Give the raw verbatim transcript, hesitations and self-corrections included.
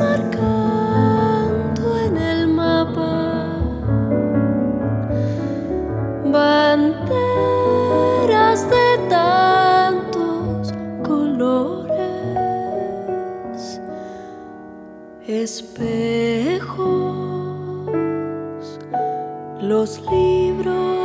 marcando en el mapa banderas de tantos colores, espejos, los libros